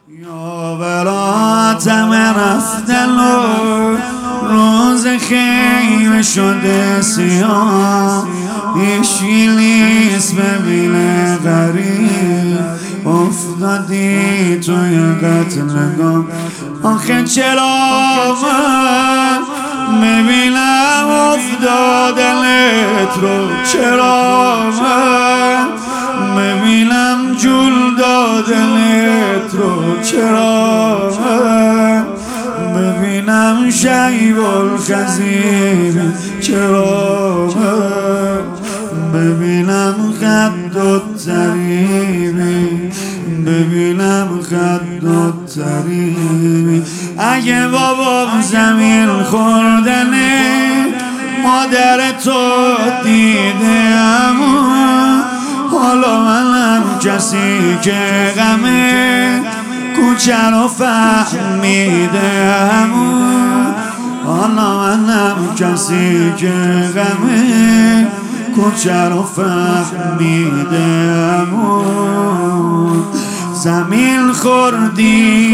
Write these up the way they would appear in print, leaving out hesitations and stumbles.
یا براتم رفتن و روز خیمه شده سیاه، هیچی نیست ببینه غریب افتادی توی قتلگاه. آخه چرا من ببینم افتادنت رو، چرا من ببینم جول دادنت رو، چرا من ببینم شیب الخزیبی، چرا من ببینم خد و تریبی، ببینم خد و تریبی. اگه بابام زمین خوردنه مادر تو دیدم، حالا منم کسی که غمه کوچه رو فهمیدم، حالا منم کسی که غمه کوچه رو فهمیدم. زمین خوردی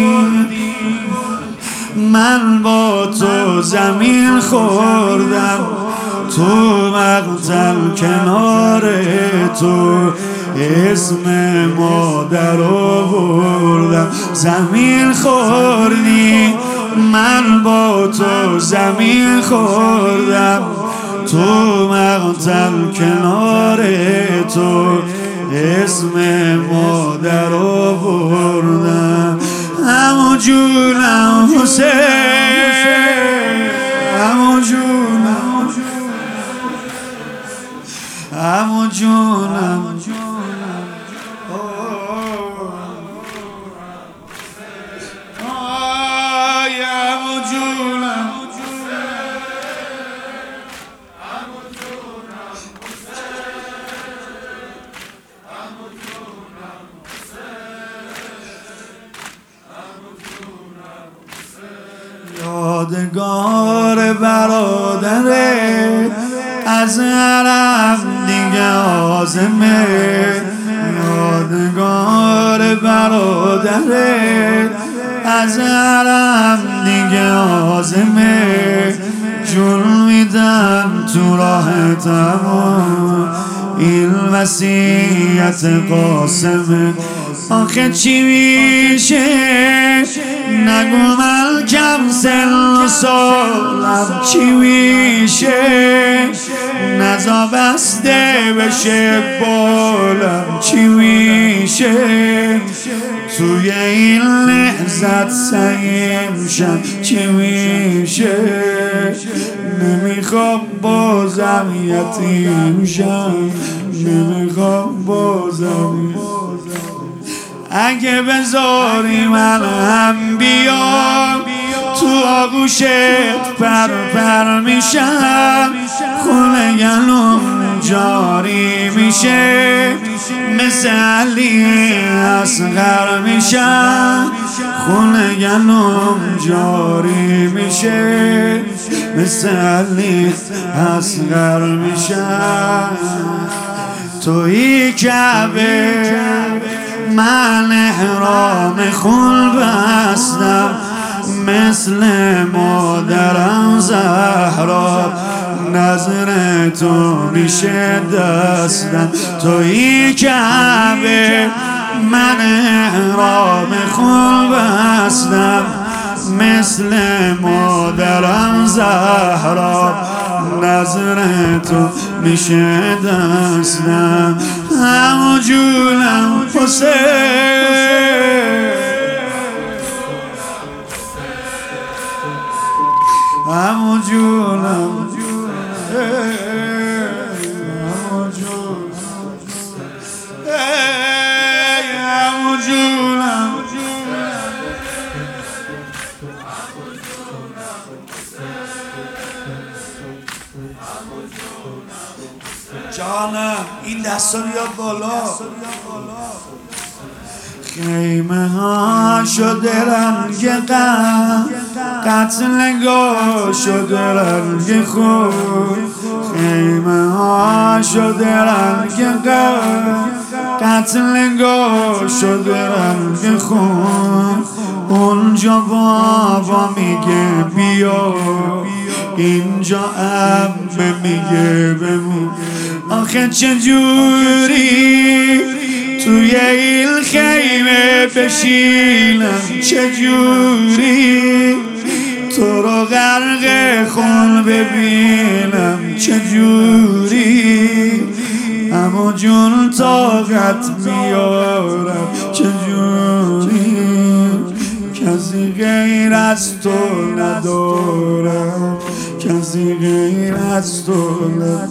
من با تو زمین خوردم، تو مقتل کنار تو اسم مادر آوردم. زمین خوردی من با تو زمین خوردم، تو مقتل کنار تو اسم مادر آوردم. همون جونم حسین، همون جونم، همون جونم، همون جونم، یادگار برادره از عرب دیگه آزمه، یادگار برادره از عرب دیگه آزمه. جون میدم تو راه تمام این وصیت قاسمه. آخه چی میشه نگو من کم سن و سالم، چی میشه نزا بسته بشه بالم، چی میشه توی این لحظت سعیم شم، چی میشه نمیخوام بازم یتیم شم، نمیخوام بازم. اگه بذاری من هم بیام تو آغوشت پر پر میشم، خونه گلوم جاری میشه مثل علی اصغر میشم، خونه گلوم جاری میشه مثل علی اصغر میشم. توی کعبه من احرام خون بستم مثل مادرم زهرا، نظر تو میشه دستم. توی کعبه من احرام خون بستم مثل مادرم زهرا، نظر تو میشه دستم. همون جونم حسین، همون جونم، همون جونم، همون جونم، جانم این دستا بیاد بالا. خیمه ها شده رنگ غم، قتلگاه شده رنگ خون، خیمه ها شده رنگ غم، قتلگاه شده رنگ خون. اونجا بابا میگه بیا، اینجا عمه میگه بمون. آخه چجوری توی این خیمه بشینم، چجوری تو رو غرق خون ببینم، چجوری اما جون طاقت میارم، چجوری کسی غیر از تو ندارم، کسی غیر از تو ندارم.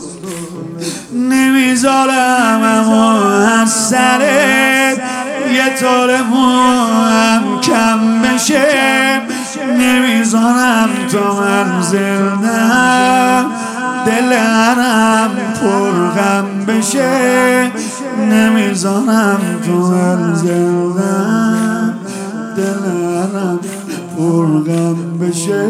نمیذارم اما از سرت یه طور موام کم بشه، نمیذارم تا من زندم دل هرم پرغم بشه، نمیذارم تا من زندم دل هرم پرغم بشه.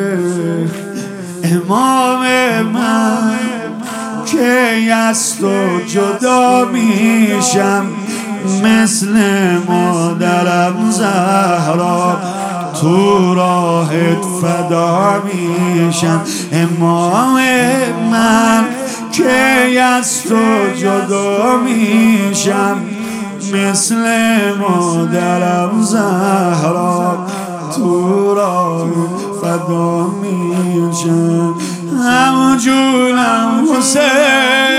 امام من که از تو جدا میشم، مثل مادرم زهرا تو راهت فدا میشم. امام من که از تو جدا میشم، مثل مادرم زهرا تو راهت فدا میشم. همون جونم حسین